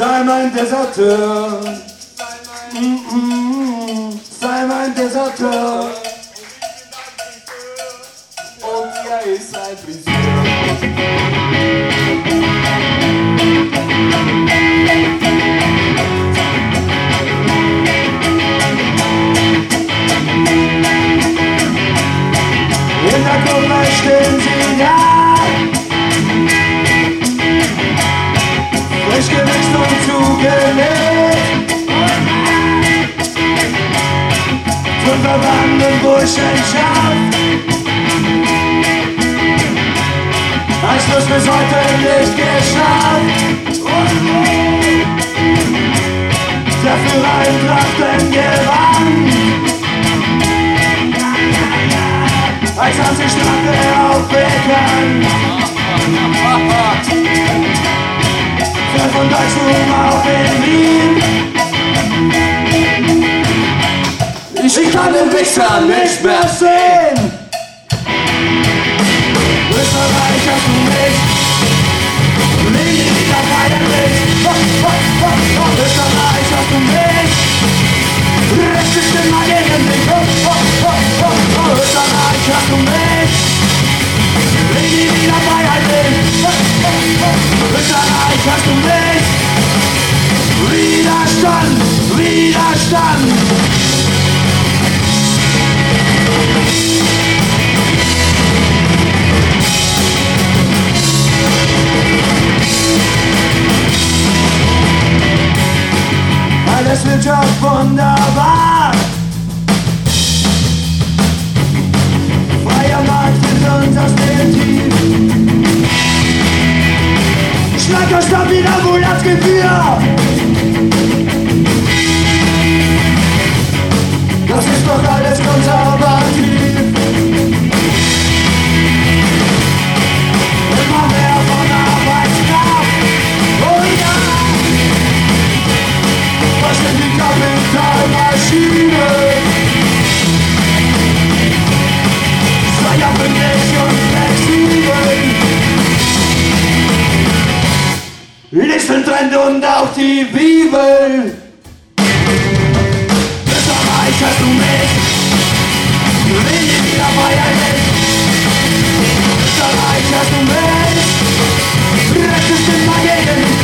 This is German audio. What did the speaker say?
Sei mein Deserteur. Sei mein Deserteur. Und er ist ein Friseur. In der Kurve stehen sie da, frisch gewichst und zugelegt. Von verwandten Burschenschaft, ein Schluss bis heute nicht geschafft. Der Führer im Trachtengewand, als haben sie Strafe aufbekannt. 35 Ruhm auf Berlin. Ich kann den Wichser nicht mehr sehen. Österreich hast du mich, Linie wieder feierlich. Österreich hast du mich, Recht ist immer gegen dich. Österreich hast du mich, Linie wieder feierlich. Österreich hast du mich, Widerstand, Widerstand. Alles wird schon wunderbar. Freier Markt führt uns aus dem Tief. Schlanker, stabiler Monatsgebühr. Das ist doch alles konservativ. Immer mehr von Arbeitskraft. Oh ja! Was denn die Kapitalmaschine? Sei ja bündig und flexibel. Nächsten Trend und auf die Bibel. Österreich hast du mich, wenig wieder feierlich. Österreich hast du mich, Recht ist immer gegen